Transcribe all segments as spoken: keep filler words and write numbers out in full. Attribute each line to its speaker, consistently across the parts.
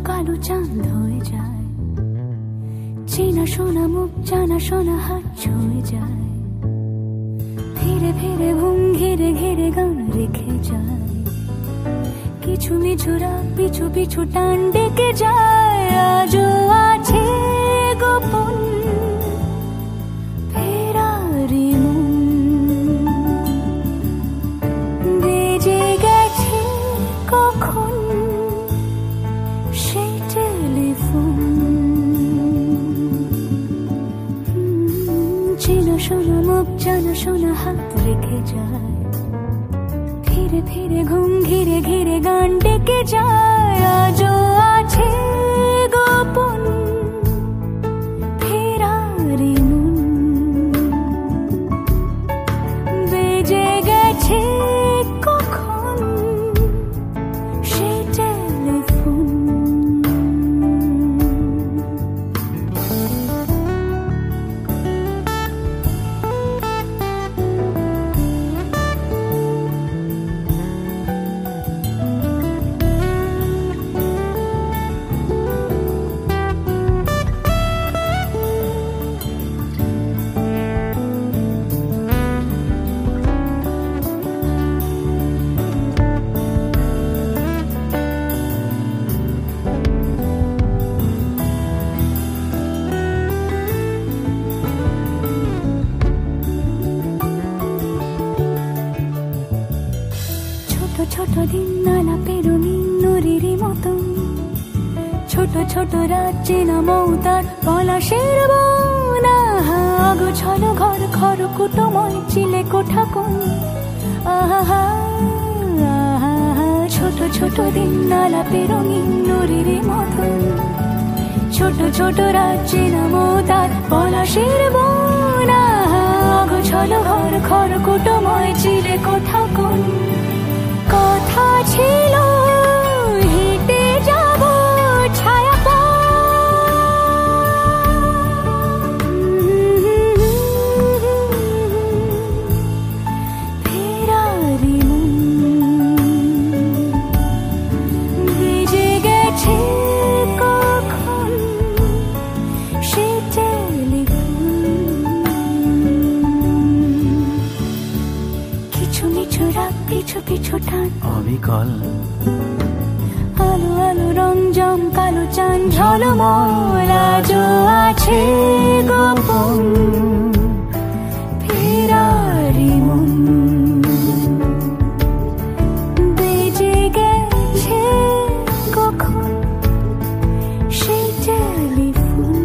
Speaker 1: কালো চাঁদ হয়ে যায়, চেনা শোনা মুখ জানা শোনা হাত ছুঁয়ে যায়, ধীরে ধীরে ঘুম ঘিরে ঘিরে গান রেখে যায়, কিছু মিছুরা পিছু পিছু টান ডেকে যায়। আজও আছে গোপন ফেরারি মন, বেজে গেছে কখন সেই টেলিফোন। চেনা শোনা মুখ জানা শোনা হাত রেখে যায়, ধীরে ধীরে ঘুম ঘিরে ঘিরে গান ডেকে যায়। আজও আছে গোপন ফেরারি মন, বেজে গেছে কখন সেই টেলিফোন। ছোট দিন নানা পেরোনি নুরির মতন, ছোট ছোট রাজ্যে নামও তার পলাশের বন। অগোছল ঘর খর কুটময় চিলে কোঠা কোন, আহা ছোট ছোট দিন নালা পেরোনি নুরির মতন, ছোট ছোট রাজ্যে নামও তার পলাশের বন। অগোছল ঘর খর কুটময় চিলে কোঠা কোন, কথা ছিল হেঁটে যাব ছায়া ফেরারি মন, বেজে গেছে কখন সে টেলিফোন। কিছু মিছু রাত পিছু পিছু টান
Speaker 2: অবিকল,
Speaker 1: আলো আলো রং জম কালো চান ঝলমল। আজও আছে গোপন ফেরারি মন, বেজে গেছে কখন সেই টেলিফোন।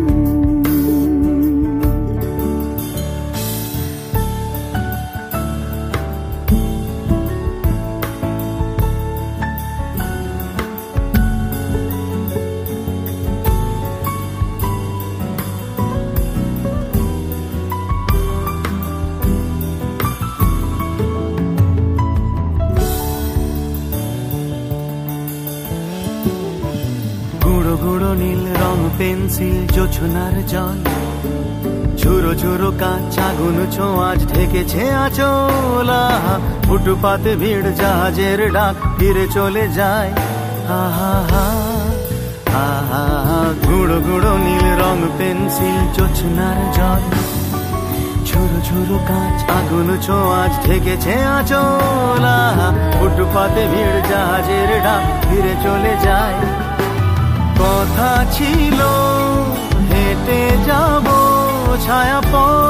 Speaker 2: গুঁড়ো গুঁড়ো নীল রং পেন্সিল জোছনার জল, ঝুরো ঝুরো কাঁচ আগুন ছোঁয়াজ ঢেকেছে আচলা। ফুটপাতে ভিড় জাহাজের ডাক ফিরে চলে যায়, আহা হা আহা। গুঁড়ো গুঁড়ো নীল রং পেন্সিল জোছনার জল, ঝুরো ঝুরো কাঁচ আগুন ছোঁয়াজ ঢেকেছে আচলা। ফুটপাতে ভিড় জাহাজের ডাক ফিরে চলে যায়, কথা ছিল হেঁটে যাব ছায়া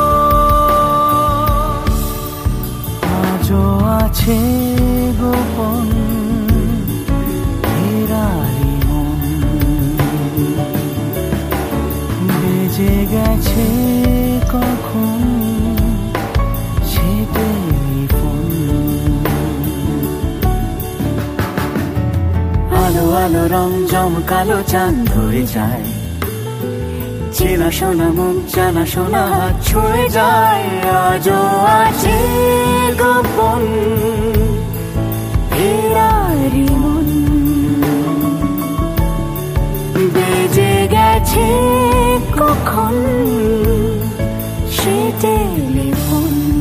Speaker 2: পথ। আজও আছে গোপন ফেরারি মন, বেজে গেছে কখন সে টেলিফোন। আলো আলো রং জম কালো চাঁদ হয়ে যায়, চেনা শোনা মুখ জানা শোনা হাত ছুঁয়ে যায়। আজও আছে গোপন ফেরারি মন, বেজে গেছে কখন সে টেলিফোন।